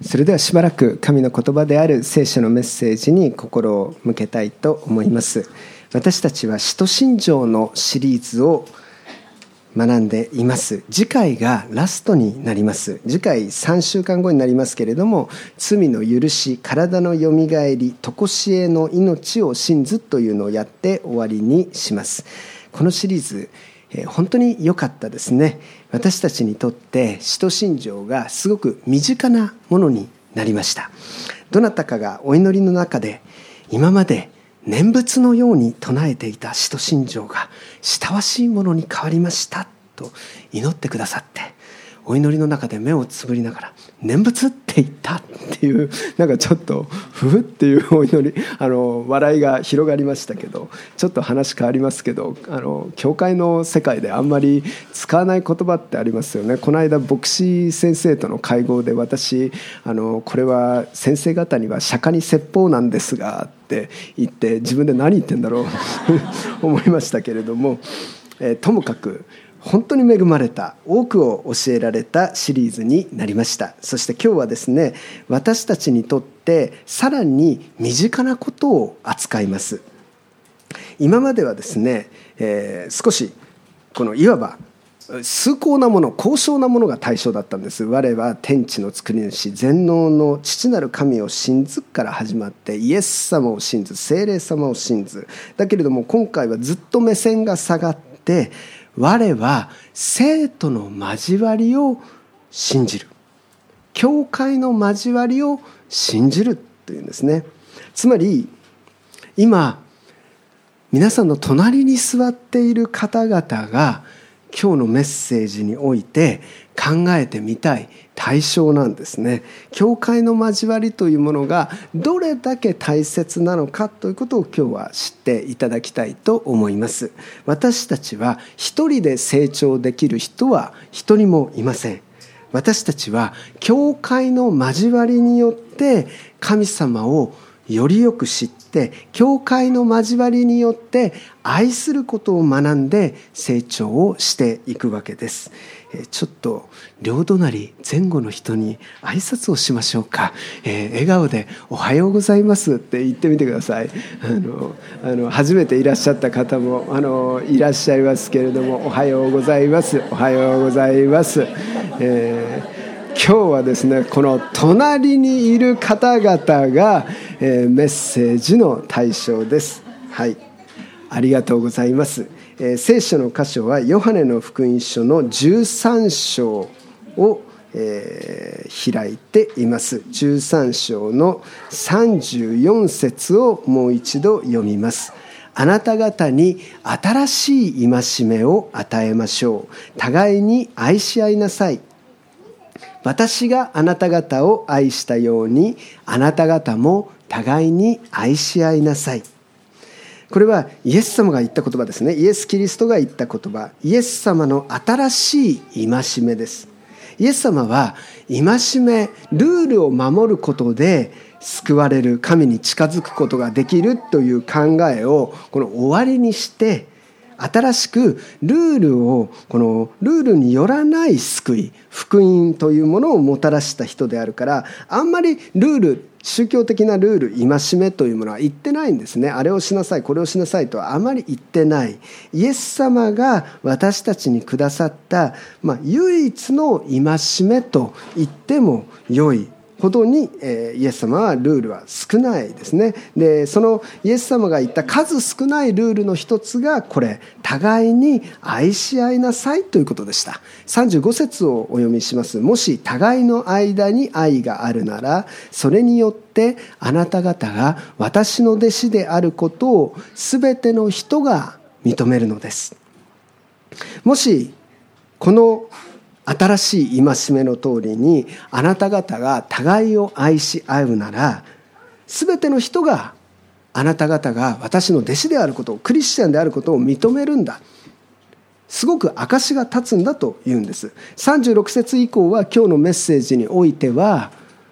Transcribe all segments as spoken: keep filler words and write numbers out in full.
それではしばらく神の言葉である聖書のメッセージに心を向けたいと思います。私たちは使徒信条のシリーズを学んでいます。次回がラストになります。次回さんしゅうかんごになりますけれども、罪の許し、体のよみがえり、常しえの命を信ずというのをやって終わりにします。このシリーズ本当に良かったですね。私たちにとって使徒信条がすごく身近なものになりました。どなたかがお祈りの中で今まで念仏のように唱えていた使徒信条が親しいものに変わりましたと祈ってくださって、お祈りの中で目をつぶりながら念仏って言ったっていう、なんかちょっとふふっていうお祈り、あの笑いが広がりましたけど、ちょっと話変わりますけど、あの教会の世界であんまり使わない言葉ってありますよね。この間牧師先生との会合で私、あのこれは先生方には釈迦に説法なんですがって言って、自分で何言ってんだろう思いましたけれども、えー、ともかく本当に恵まれた、多くを教えられたシリーズになりました。そして今日はですね、私たちにとってさらに身近なことを扱います。今まではですね、えー、少しこのいわば崇高なもの、高尚なものが対象だったんです。我は天地の作り主、全能の父なる神を信ずから始まって、イエス様を信ず、聖霊様を信ず。だけれども今回はずっと目線が下がって、我は生徒の交わりを信じる、教会の交わりを信じるというんですね。つまり今皆さんの隣に座っている方々が今日のメッセージにおいて考えてみたい対象なんですね。教会の交わりというものがどれだけ大切なのかということを今日は知っていただきたいと思います。私たちは一人で成長できる人は一人もいません。私たちは教会の交わりによって神様をよりよく知って、教会の交わりによって愛することを学んで成長をしていくわけです。ちょっと両隣前後の人に挨拶をしましょうか。えー、笑顔でおはようございますって言ってみてください。あのあの初めていらっしゃった方もあのいらっしゃいますけれども、おはようございます、おはようございます。えー今日はですね、この隣にいる方々が、えー、メッセージの対象です。はい、ありがとうございます。えー、聖書の箇所はヨハネの福音書のじゅうさん章を、えー、開いています。じゅうさん章のさんじゅうよん節をもう一度読みます。あなた方に新しい戒めを与えましょう。互いに愛し合いなさい。私があなた方を愛したように、あなた方も互いに愛し合いなさい。これはイエス様が言った言葉ですね。イエス・キリストが言った言葉、イエス様の新しい戒めです。イエス様は戒め、ルールを守ることで救われる、神に近づくことができるという考えをこの終わりにして、新しくルールを、このルールによらない救い、福音というものをもたらした人であるから、あんまりルール、宗教的なルール、戒めというものは言ってないんですね。あれをしなさい、これをしなさいとはあまり言ってない。イエス様が私たちにくださった、まあ、唯一の戒めと言っても良いほどに、えー、イエス様はルールは少ないですね。で、そのイエス様が言った数少ないルールの一つがこれ、互いに愛し合いなさいということでした。さんじゅうご節をお読みします。もし互いの間に愛があるなら、それによってあなた方が私の弟子であることをすべての人が認めるのです。もしこの新しい戒めの通りにあなた方が互いを愛し合うなら、すべての人があなた方が私の弟子であることを、クリスチャンであることを認めるんだ。すごく証が立つんだと言うんです。さんじゅうろく節以降は今日のメッセージにおいては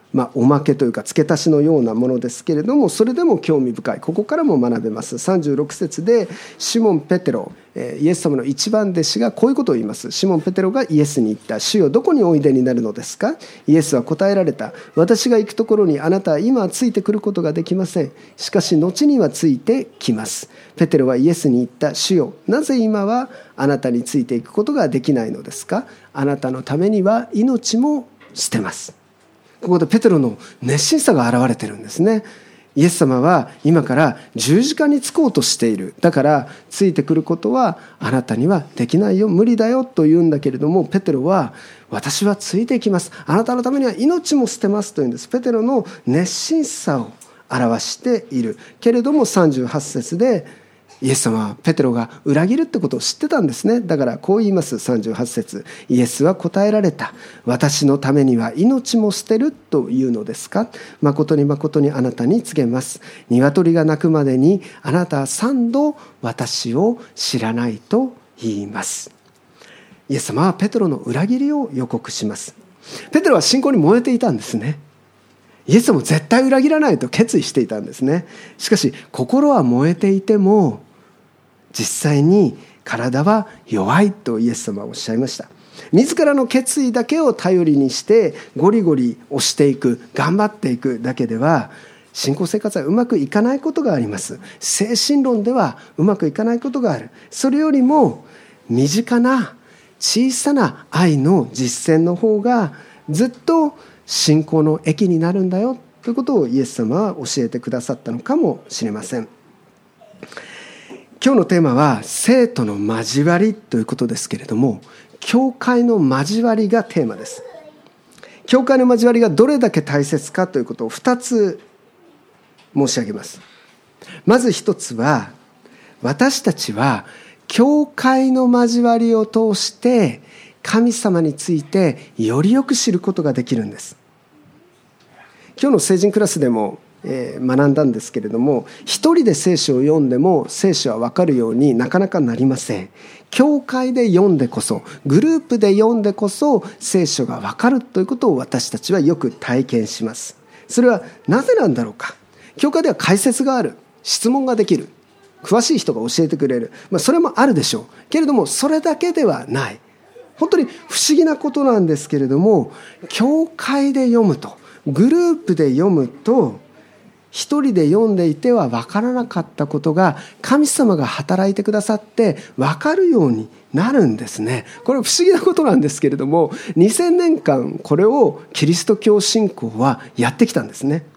まあ、おまけというか付け足しのようなものですけれども、それでも興味深い。ここからも学べます。さんじゅうろく節でシモン・ペテロ、イエス様の一番弟子がこういうことを言います。シモン・ペテロがイエスに言った。主よ、どこにおいでになるのですか？イエスは答えられた。私が行くところにあなたは今はついてくることができません。しかし後にはついてきます。ペテロはイエスに言った。主よ、なぜ今はあなたについていくことができないのですか？あなたのためには命も捨てます。ここでペテロの熱心さが現れてるんですね。イエス様は今から十字架につこうとしている。だからついてくることはあなたにはできないよ、無理だよと言うんだけれども、ペテロは私はついていきます。あなたのためには命も捨てますというんです。ペテロの熱心さを表しているけれども、さんじゅうはち節でイエス様はペテロが裏切るってことを知ってたんですね。だからこう言います。さんじゅうはち節、イエスは答えられた。私のためには命も捨てるというのですか？誠に誠にあなたに告げます。鶏が鳴くまでにあなたは三度私を知らないと言います。イエス様はペテロの裏切りを予告します。ペテロは信仰に燃えていたんですね。イエスも絶対裏切らないと決意していたんですね。しかし心は燃えていても実際に体は弱いとイエス様はおっしゃいました。自らの決意だけを頼りにしてゴリゴリ押していく、頑張っていくだけでは信仰生活はうまくいかないことがあります。精神論ではうまくいかないことがある。それよりも身近な小さな愛の実践の方がずっと信仰の益になるんだよということをイエス様は教えてくださったのかもしれません。今日のテーマは生徒の交わりということですけれども、教会の交わりがテーマです。教会の交わりがどれだけ大切かということをふたつ申し上げます。まず一つは、私たちは教会の交わりを通して神様についてよりよく知ることができるんです。今日の聖人クラスでも学んだんですけれども、一人で聖書を読んでも聖書は分かるようになかなかなりません。教会で読んでこそ、グループで読んでこそ聖書が分かるということを私たちはよく体験します。それはなぜなんだろうか。教会では解説がある、質問ができる、詳しい人が教えてくれる、まあ、それもあるでしょうけれども、それだけではない。本当に不思議なことなんですけれども、教会で読むと、グループで読むと、一人で読んでいては分からなかったことが神様が働いてくださって分かるようになるんですね。これ不思議なことなんですけれども、にせんねんかんこれをキリスト教信仰はやってきたんですね。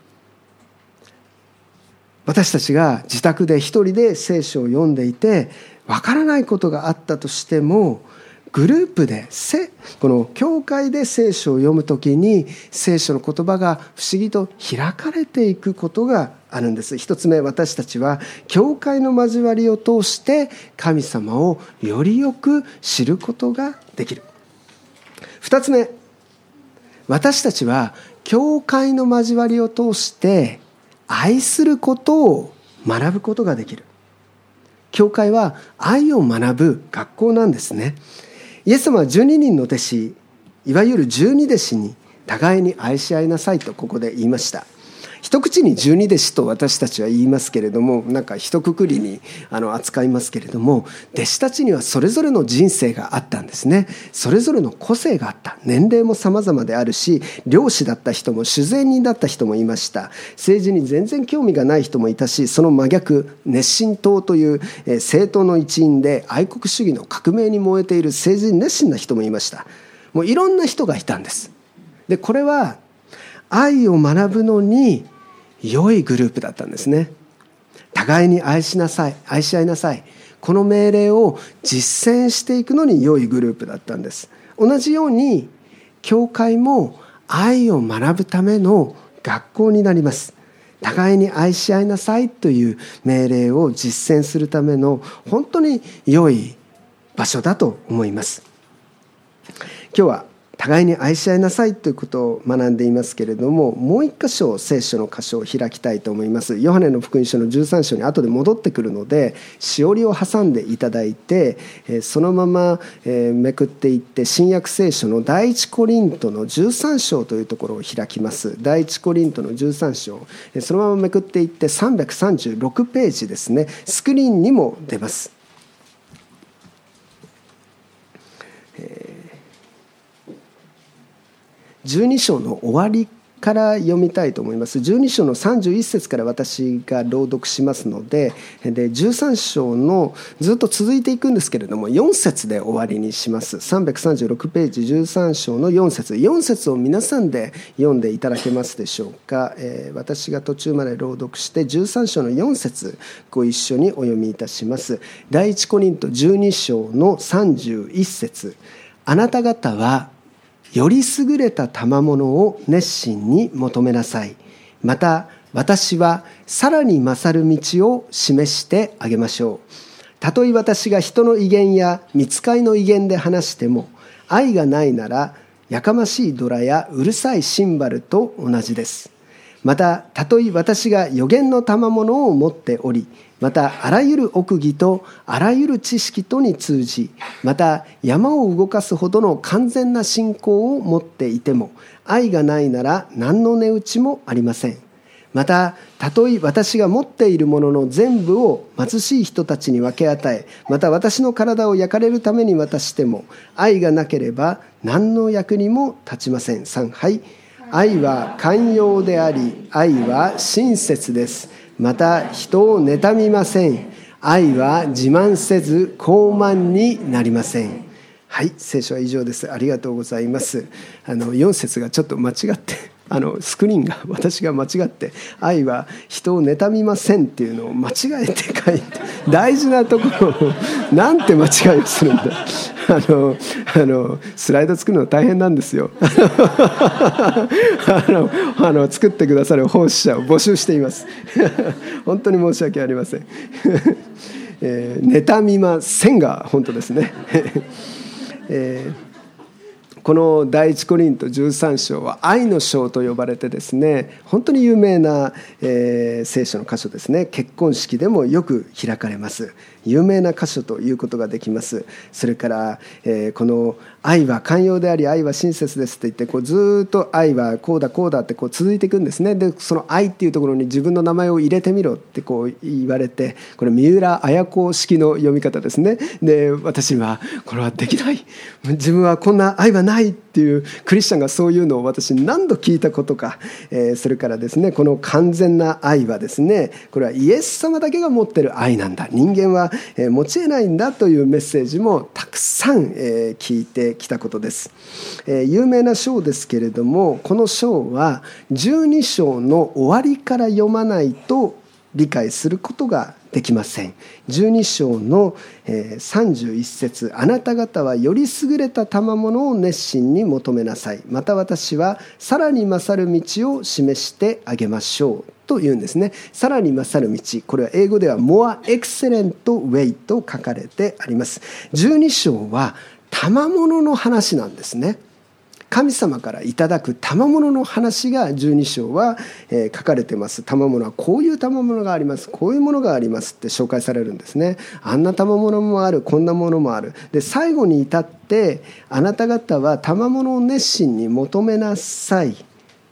私たちが自宅で一人で聖書を読んでいて分からないことがあったとしても、グループでこの教会で聖書を読むときに聖書の言葉が不思議と開かれていくことがあるんです。一つ目、私たちは教会の交わりを通して神様をよりよく知ることができる。二つ目、私たちは教会の交わりを通して愛することを学ぶことができる。教会は愛を学ぶ学校なんですね。イエス様はじゅうににんの弟子、いわゆる十二弟子に互いに愛し合いなさいとここで言いました。一口に十二弟子と私たちは言いますけれども、なんか一括りにあの扱いますけれども、弟子たちにはそれぞれの人生があったんですね。それぞれの個性があった。年齢も様々であるし、漁師だった人も修善人だった人もいました。政治に全然興味がない人もいたし、その真逆、熱心党という政党の一員で愛国主義の革命に燃えている政治に熱心な人もいました。もういろんな人がいたんです。で、これは愛を学ぶのに良いグループだったんですね。互いに愛しなさい、愛し合いなさい。この命令を実践していくのに良いグループだったんです。同じように教会も愛を学ぶための学校になります。互いに愛し合いなさいという命令を実践するための本当に良い場所だと思います。今日は互いに愛し合いなさいということを学んでいますけれども、もう一箇所聖書の箇所を開きたいと思います。ヨハネの福音書のじゅうさん章に後で戻ってくるので、しおりを挟んでいただいて、そのままめくっていって、新約聖書の第一コリントのじゅうさん章というところを開きます。第一コリントのじゅうさん章、そのままめくっていってさんびゃくさんじゅうろくページですね。スクリーンにも出ます。じゅうに章の終わりから読みたいと思います。じゅうに章のさんじゅういっ節から私が朗読しますので、でじゅうさん章のずっと続いていくんですけれども、よん節で終わりにします。さんびゃくさんじゅうろくページじゅうさん章のよん節、よん節を皆さんで読んでいただけますでしょうか。えー、私が途中まで朗読してじゅうさん章のよん節ご一緒にお読みいたします。第一コリントじゅうに章のさんじゅういっ節、あなた方はより優れた賜物を熱心に求めなさい。また私はさらに勝る道を示してあげましょう。たとえ私が人の威厳や御使いの威厳で話しても、愛がないならやかましいドラやうるさいシンバルと同じです。またたとえ私が預言の賜物を持っており、またあらゆる奥義とあらゆる知識とに通じ、また山を動かすほどの完全な信仰を持っていても、愛がないなら何の値打ちもありません。またたとえ私が持っているものの全部を貧しい人たちに分け与え、また私の体を焼かれるために渡しても、愛がなければ何の役にも立ちません。さん、はい。愛は寛容であり、愛は親切です。また人を妬みません。愛は自慢せず傲慢になりません。はい、聖書は以上です。ありがとうございます。あのよん節がちょっと間違ってあのスクリーンが私が間違って愛は人を妬みませんっていうのを間違えて書いて、大事なところをなんて間違いをするんだ。あのあのスライド作るの大変なんですよ。あのあの作ってくださる奉仕者を募集しています。本当に申し訳ありません。えー、妬みませんが本当ですね。えーこの第一コリントじゅうさん章は愛の章と呼ばれてですね、本当に有名な、えー、聖書の箇所ですね。結婚式でもよく開かれます。有名な箇所ということができます。それから、えー、この愛は寛容であり愛は親切ですって言って、こうずっと愛はこうだこうだってこう続いていくんですね。でその愛っていうところに自分の名前を入れてみろってこう言われて、これ三浦綾子式の読み方ですね。で私はこれはできない、自分はこんな愛はないっていうクリスチャンがそういうのを私何度聞いたことか。えー、それからですね、この完全な愛はですね、これはイエス様だけが持っている愛なんだ、人間は持ち得ないんだというメッセージもたくさん聞いてきたことです。有名な章ですけれども、この章はじゅうに章の終わりから読まないと理解することができません。じゅうに章のさんじゅういっ節、あなた方はより優れた賜物を熱心に求めなさい。また私はさらに勝る道を示してあげましょうというんですね。さらに勝る道、これは英語では more excellent way と書かれてあります。じゅうに章は賜物の話なんですね。神様からいただく賜物の話がじゅうに章は書かれています。賜物はこういう賜物があります、こういうものがありますって紹介されるんですね。あんな賜物もある、こんなものもある。で最後に至って、あなた方は賜物を熱心に求めなさい。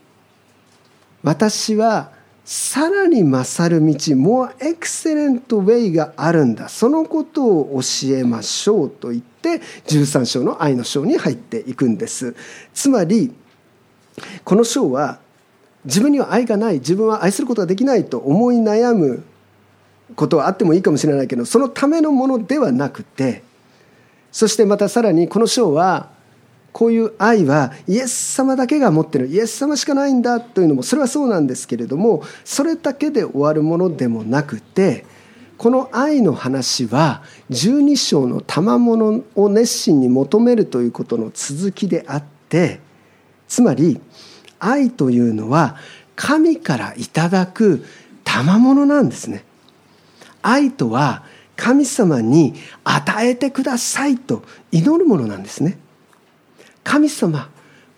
私はさらに勝る道、more excellent way があるんだ、そのことを教えましょうと言ってじゅうさん章の愛の章に入っていくんです。つまりこの章は自分には愛がない、自分は愛することができないと思い悩むことはあってもいいかもしれないけど、そのためのものではなくて、そしてまたさらにこの章はこういう愛はイエス様だけが持っている、イエス様しかないんだというのもそれはそうなんですけれども、それだけで終わるものでもなくて、この愛の話はじゅうに章の賜物を熱心に求めるということの続きであって、つまり愛というのは神からいただく賜物なんですね。愛とは神様に与えてくださいと祈るものなんですね。神様、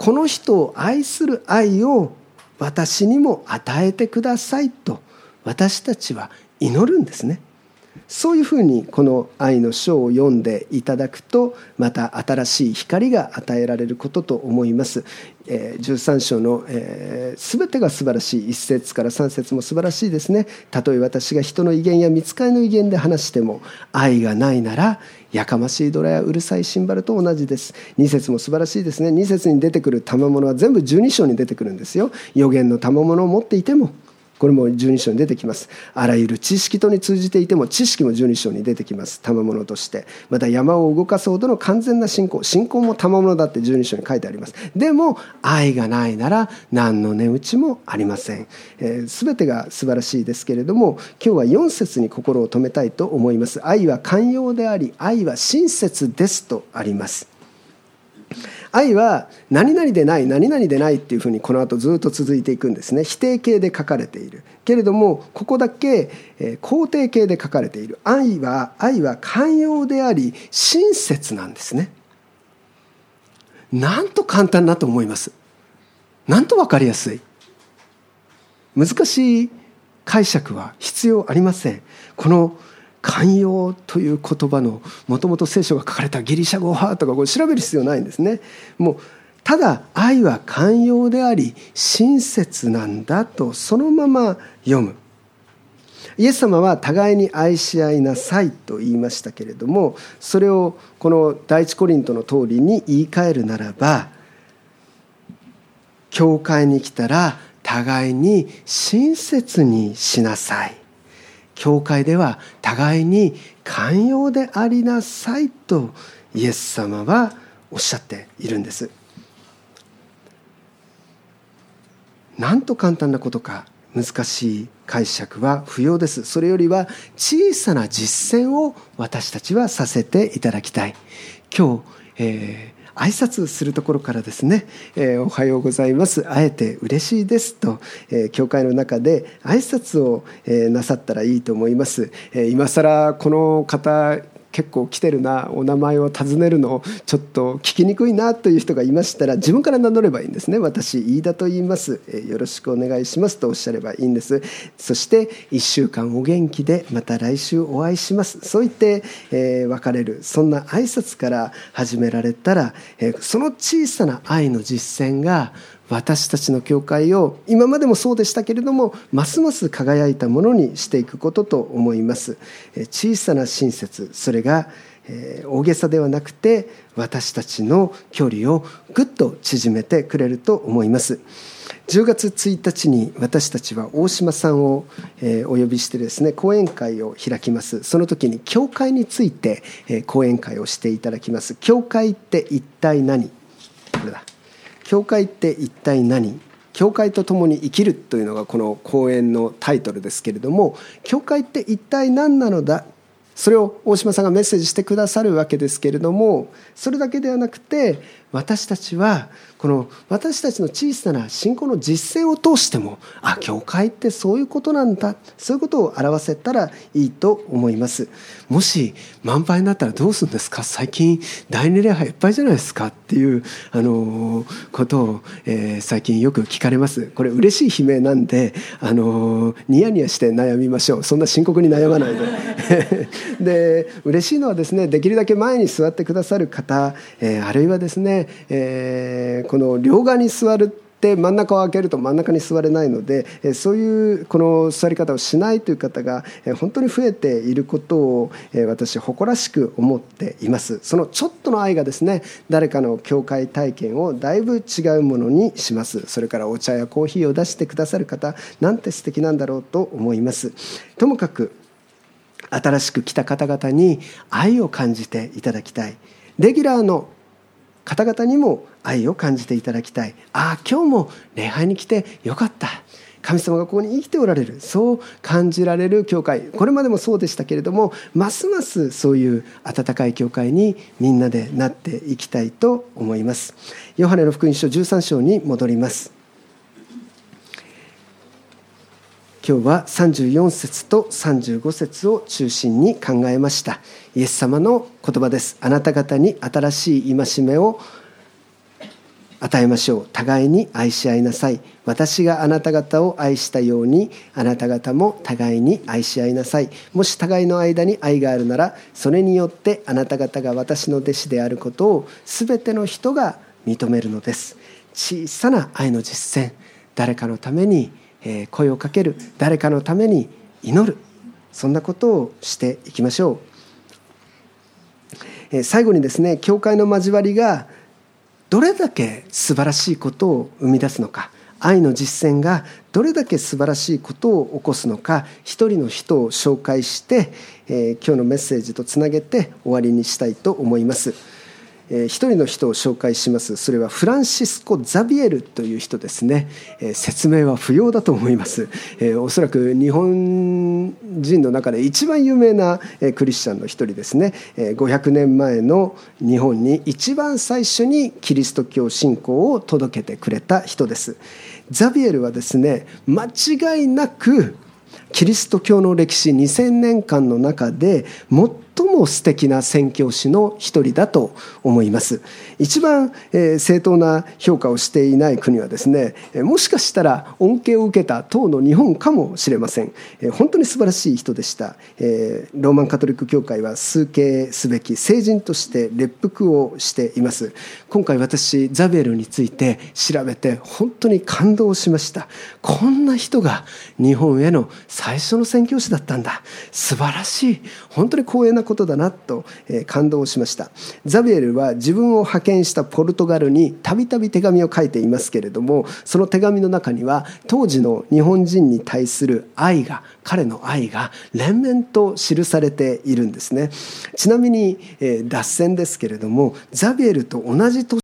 この人を愛する愛を私にも与えてくださいと私たちは祈るんですね。そういうふうにこの愛の書を読んでいただくと、また新しい光が与えられることと思います。じゅうさん章のすべてが素晴らしい、いっ節からさん節も素晴らしいですね。たとえ私が人の威厳や御使いの威厳で話しても、愛がないならやかましいドラやうるさいシンバルと同じです。に節も素晴らしいですね。に節に出てくる賜物は全部じゅうに章に出てくるんですよ。預言の賜物を持っていても、これもじゅうに章に出てきます。あらゆる知識とに通じていても、知識もじゅうに章に出てきます。賜物として。また山を動かすほどの完全な信仰、信仰も賜物だってじゅうに章に書いてあります。でも愛がないなら何の値打ちもありません。えー、全てが素晴らしいですけれども、今日はよん節に心を留めたいと思います。愛は寛容であり、愛は親切ですとあります。愛は何々でない何々でないっていうふうにこの後ずっと続いていくんですね。否定形で書かれているけれども、ここだけ肯定形で書かれている。愛は愛は寛容であり親切なんですね。なんと簡単だと思います。なんと分かりやすい。難しい解釈は必要ありません。この寛容という言葉のもともと聖書が書かれたギリシャ語はとかこれ調べる必要ないんですね。もうただ愛は寛容であり親切なんだとそのまま読む。イエス様は互いに愛し合いなさいと言いましたけれども、それをこの第一コリントの通りに言い換えるならば、教会に来たら互いに親切にしなさい。教会では互いに寛容でありなさいとイエス様はおっしゃっているんです。なんと簡単なことか。難しい解釈は不要です。それよりは小さな実践を私たちはさせていただきたい。今日、えー挨拶するところからですね、えー、おはようございます、会えて嬉しいですと、えー、教会の中で挨拶を、えー、なさったらいいと思います。えー、今更この方結構来てるな、お名前を尋ねるのちょっと聞きにくいなという人がいましたら、自分から名乗ればいいんですね。私飯田と言います、えー、よろしくお願いしますとおっしゃればいいんです。そしていっしゅうかんお元気で、また来週お会いします、そう言って、えー、別れる、そんな挨拶から始められたら、えー、その小さな愛の実践が私たちの教会を今までもそうでしたけれども、ますます輝いたものにしていくことと思います。小さな親切、それが大げさではなくて私たちの距離をぐっと縮めてくれると思います。じゅうがつついたちに私たちは大島さんをお呼びしてですね、講演会を開きます。その時に教会について講演会をしていただきます。教会って一体何？これだ。教会って一体何？教会と共に生きるというのがこの講演のタイトルですけれども、教会って一体何なのだ、それを大島さんがメッセージしてくださるわけですけれども、それだけではなくて私たちはこの私たちの小さな信仰の実践を通しても、あ、教会ってそういうことなんだ、そういうことを表せたらいいと思います。もし満杯になったらどうするんですか、最近第二礼拝いっぱいじゃないですかっていうあのことを、えー、最近よく聞かれます。これ嬉しい悲鳴なんで、あのニヤニヤして悩みましょう。そんな深刻に悩まないでで嬉しいのはですね、できるだけ前に座ってくださる方、えー、あるいはですね、えー、この両側に座るって真ん中を開けると真ん中に座れないので、そういうこの座り方をしないという方が本当に増えていることを私誇らしく思っています。そのちょっとの愛がですね、誰かの教会体験をだいぶ違うものにします。それからお茶やコーヒーを出してくださる方、なんて素敵なんだろうと思います。ともかく新しく来た方々に愛を感じていただきたい。レギュラーの方々にも愛を感じていただきたい。ああ、今日も礼拝に来てよかった、神様がここに生きておられる、そう感じられる教会、これまでもそうでしたけれども、ますますそういう温かい教会にみんなでなっていきたいと思います。ヨハネの福音書じゅうさん章に戻ります。今日はさんじゅうよん節とさんじゅうご節を中心に考えました。イエス様の言葉です。あなた方に新しい戒めを与えましょう。互いに愛し合いなさい。私があなた方を愛したように、あなた方も互いに愛し合いなさい。もし互いの間に愛があるなら、それによってあなた方が私の弟子であることをすべての人が認めるのです。小さな愛の実践、誰かのために声をかける、誰かのために祈る、そんなことをしていきましょう。最後にですね、教会の交わりがどれだけ素晴らしいことを生み出すのか、愛の実践がどれだけ素晴らしいことを起こすのか、一人の人を紹介して、えー、今日のメッセージとつなげて終わりにしたいと思います。えー、一人の人を紹介します。それはフランシスコ・ザビエルという人ですね。えー、説明は不要だと思います。えー、おそらく日本人の中で一番有名なクリスチャンの一人ですね。ごひゃくねんまえの日本に一番最初にキリスト教信仰を届けてくれた人です。ザビエルはですね、間違いなくキリスト教の歴史にせんねんかんの中で最も素敵な宣教師の一人だと思います。一番、えー、正当な評価をしていない国はですね、もしかしたら恩恵を受けた当の日本かもしれません。えー、本当に素晴らしい人でした。えー、ローマンカトリック教会は崇敬すべき聖人として列服をしています。今回私ザビエルについて調べて本当に感動しました。こんな人が日本への最初の宣教師だったんだ。素晴らしい、本当に光栄なことだなと感動しました。ザビエルは自分を派遣したポルトガルにたびたび手紙を書いていますけれども、その手紙の中には当時の日本人に対する愛が、彼の愛が連綿と記されているんですね。ちなみに脱線ですけれども、ザビエルと同じ年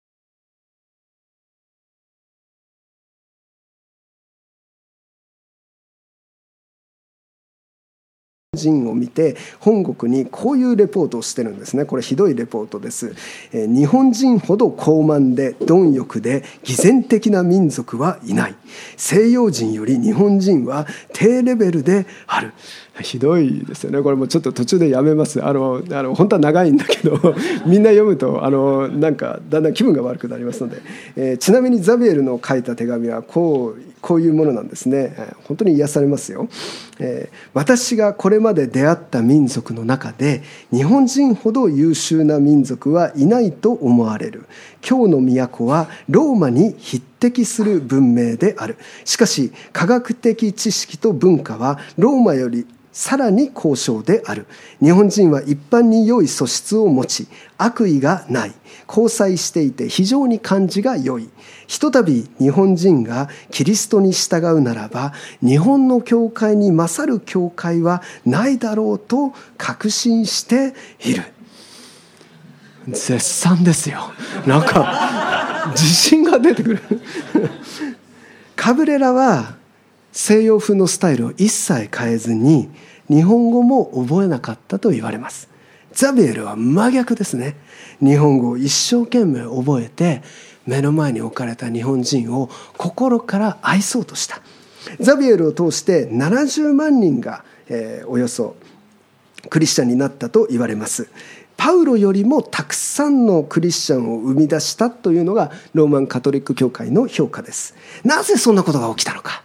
人を見て本国にこういうレポートをしてるんですね。これひどいレポートです。えー、日本人ほど高慢で貪欲で偽善的な民族はいない。西洋人より日本人は低レベルである。ひどいですよね。これもちょっと途中でやめます。あのあの本当は長いんだけどみんな読むとあのなんかだんだん気分が悪くなりますので、えー、ちなみにザビエルの書いた手紙はこうこういうものなんですね。本当に癒されますよ。えー、私がこれまで出会った民族の中で日本人ほど優秀な民族はいないと思われる。今日の都はローマに匹敵する文明である。しかし科学的知識と文化はローマよりさらに高尚である。日本人は一般に良い素質を持ち、悪意がない。交際していて非常に感じが良い。ひとたび日本人がキリストに従うならば、日本の教会に勝る教会はないだろうと確信している。絶賛ですよ。なんか自信が出てくる。カブレラは西洋風のスタイルを一切変えずに日本語も覚えなかったと言われます。ザビエルは真逆ですね。日本語を一生懸命覚えて目の前に置かれた日本人を心から愛そうとした。ザビエルを通してななじゅうまんにんが、えー、およそクリスチャンになったと言われます。パウロよりもたくさんのクリスチャンを生み出したというのがローマンカトリック教会の評価です。なぜそんなことが起きたのか。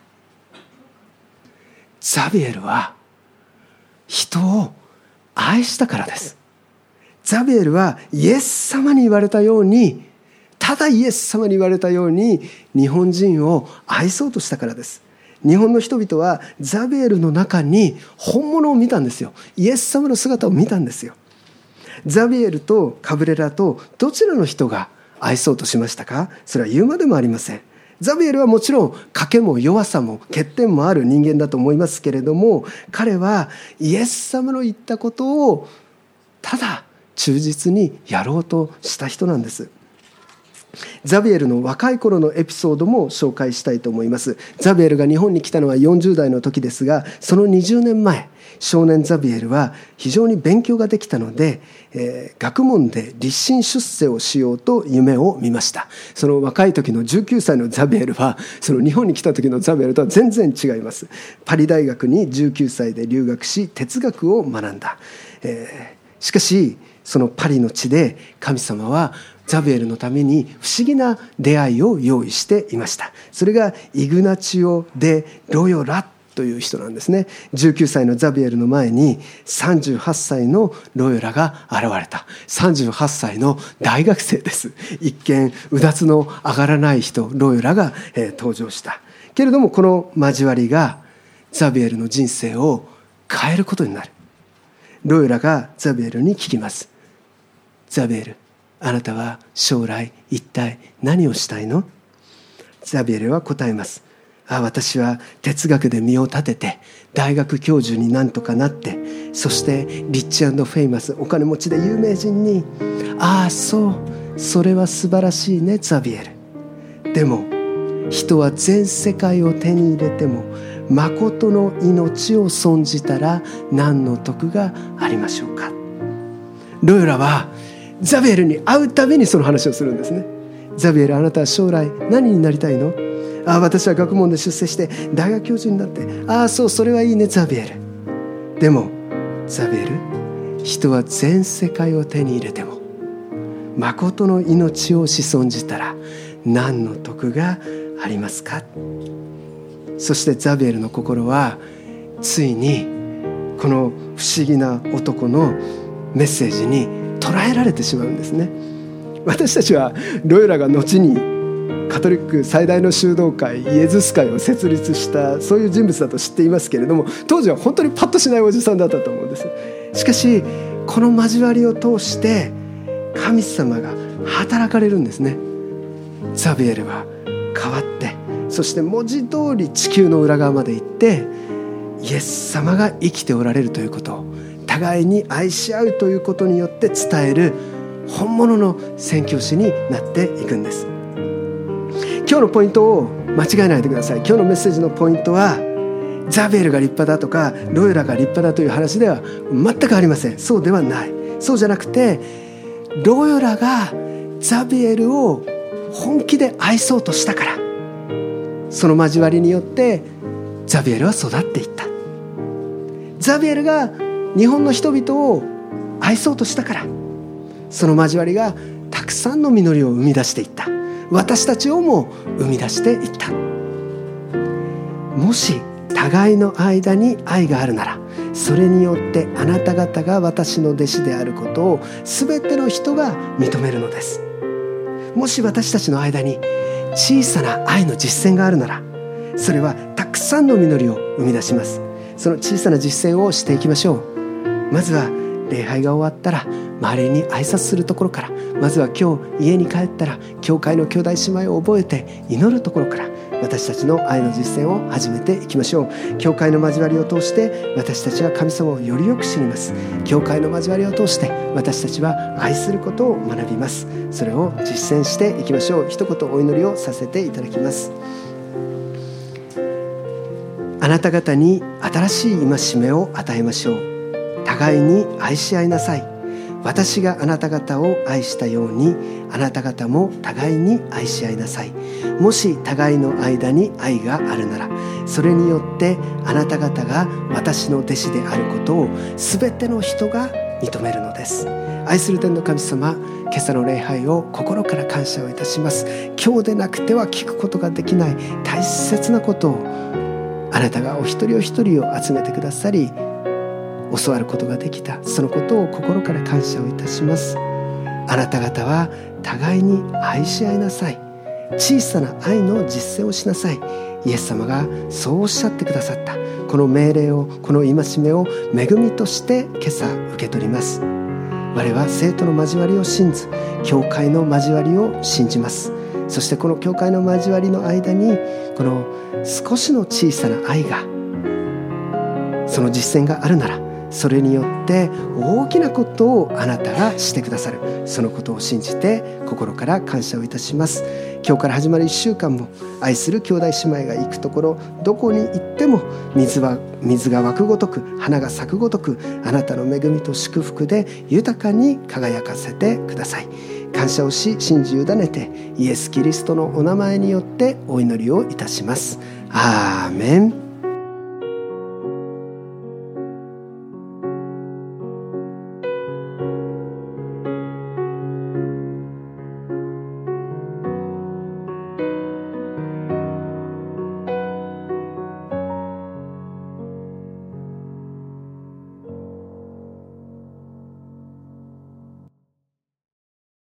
ザビエルは人を愛したからです。ザビエルはイエス様に言われたように、ただイエス様に言われたように日本人を愛そうとしたからです。日本の人々はザビエルの中に本物を見たんですよ。イエス様の姿を見たんですよ。ザビエルとカブレラとどちらの人が愛そうとしましたか。それは言うまでもありません。ザビエルはもちろん賭けも弱さも欠点もある人間だと思いますけれども、彼はイエス様の言ったことをただ忠実にやろうとした人なんです。ザビエルの若い頃のエピソードも紹介したいと思います。ザビエルが日本に来たのはよんじゅうだいの時ですが、そのにじゅうねんまえ、少年ザビエルは非常に勉強ができたので、えー、学問で立身出世をしようと夢を見ました。その若い時のじゅうきゅうさいのザビエルはその日本に来た時のザビエルとは全然違います。パリ大学にじゅうきゅうさいで留学し哲学を学んだ。えー、しかしそのパリの地で神様はザビエルのために不思議な出会いを用意していました。それがイグナチオ・デ・ロヨラという人なんですね。じゅうきゅうさいのザビエルの前にさんじゅうはっさいのロヨラが現れた。さんじゅうはっさいの大学生です。一見うだつの上がらない人、ロヨラが、えー、登場したけれども、この交わりがザビエルの人生を変えることになる。ロヨラがザビエルに聞きます。ザビエル、あなたは将来一体何をしたいの？ザビエルは答えます。あ、私は哲学で身を立てて大学教授になんとかなって、そしてリッチ&フェイマス、お金持ちで有名人に。ああ、そう、それは素晴らしいねザビエル。でも人は全世界を手に入れても誠の命を損じたら何の得がありましょうか。ロヨラはザビエルに会うたびにその話をするんですね。ザビエル、あなたは将来何になりたいの？ああ、私は学問で出世して大学教授になって。ああ、そう、それはいいねザビエル。でもザビエル、人は全世界を手に入れても誠の命を仕損じたら何の得がありますか。そしてザビエルの心はついにこの不思議な男のメッセージに捉えられてしまうんですね。私たちはロヨラが後にカトリック最大の修道会イエズス会を設立したそういう人物だと知っていますけれども、当時は本当にパッとしないおじさんだったと思うんです。しかしこの交わりを通して神様が働かれるんですね。ザビエルは変わって、そして文字通り地球の裏側まで行ってイエス様が生きておられるということを、互いに愛し合うということによって伝える本物の宣教師になっていくんです。今日のポイントを間違えないでください。今日のメッセージのポイントはザビエルが立派だとかロヨラが立派だという話では全くありません。そうではない。そうじゃなくて、ロヨラがザビエルを本気で愛そうとしたから、その交わりによってザビエルは育っていった。ザビエルが日本の人々を愛そうとしたから、その交わりがたくさんの実りを生み出していった。私たちをも生み出していった。もし互いの間に愛があるなら、それによってあなた方が私の弟子であることを全ての人が認めるのです。もし私たちの間に小さな愛の実践があるなら、それはたくさんの実りを生み出します。その小さな実践をしていきましょう。まずは礼拝が終わったら周りに挨拶するところから、まずは今日家に帰ったら教会の兄弟姉妹を覚えて祈るところから、私たちの愛の実践を始めていきましょう。教会の交わりを通して私たちは神様をよりよく知ります。教会の交わりを通して私たちは愛することを学びます。それを実践していきましょう。一言お祈りをさせていただきます。あなた方に新しい戒めを与えましょう。互いに愛し合いなさい。私があなた方を愛したように、あなた方も互いに愛し合いなさい。もし互いの間に愛があるなら、それによってあなた方が私の弟子であることを全ての人が認めるのです。愛する天の神様、今朝の礼拝を心から感謝をいたします。今日でなくては聞くことができない大切なことを、あなたがお一人お一人を集めてくださり教わることができた、そのことを心から感謝をいたします。あなた方は互いに愛し合いなさい。小さな愛の実践をしなさい。イエス様がそうおっしゃってくださったこの命令を、この戒めを恵みとして今朝受け取ります。我は生徒の交わりを信ず、教会の交わりを信じます。そしてこの教会の交わりの間にこの少しの小さな愛が、その実践があるなら、それによって大きなことをあなたがしてくださる、そのことを信じて心から感謝をいたします。今日から始まるいっしゅうかんも愛する兄弟姉妹が行くところ、どこに行っても水は水が湧くごとく、花が咲くごとく、あなたの恵みと祝福で豊かに輝かせてください。感謝をし信じ委ねて、イエス・キリストのお名前によってお祈りをいたします。アーメン。